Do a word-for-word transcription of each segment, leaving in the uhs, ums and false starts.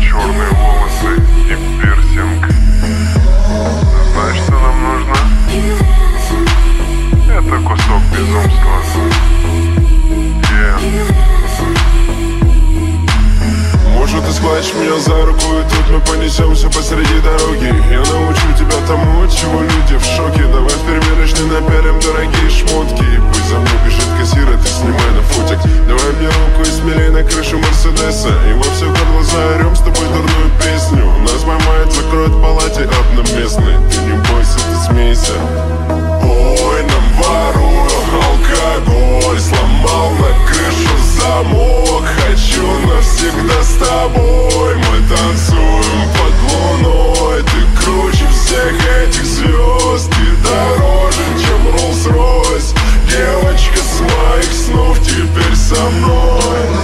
черные волосы и пирсинг. Знаешь, что нам нужно? Это кусок безумства. Yeah. Может, ты схватишь меня за руку, и тут мы понесемся посреди дороги. Я научу тебя тому, от чего люди в шоке. Давай в примерочной напялим дорогие шмотки. Пусть за мной бежит кассир, а ты снимай на фотик. Давай мне руку и смелей на крышу Мерседеса, и во все горло заорем с тобой дурную песню. Нас поймает, закроет в палате одноместный. Ты не бойся, ты смейся. Ой, нам ворую алкоголь, сломал на крышу замок. Хочу навсегда с тобой, мы танцуем под луной. Ты круче всех этих звезд, ты дороже, чем Rolls-Royce. Девочка с моих снов теперь со мной.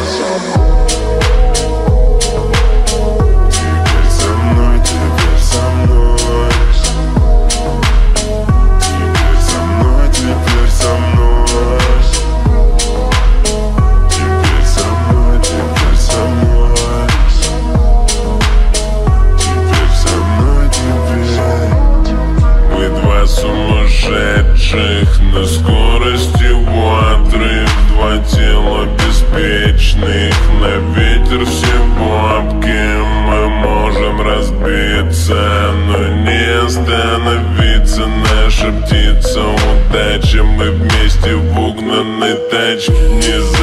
Теперь со мной, теперь со мной. Теперь со мной, теперь со мной. Теперь со мной, теперь со мной. Теперь со мной, теперь. Мы два сумасшедших на скорости ватры, два тела беспечных, на ветер все бабки. Мы можем разбиться, но не остановиться. Наша птица удача, мы вместе в угнанной тачке. Не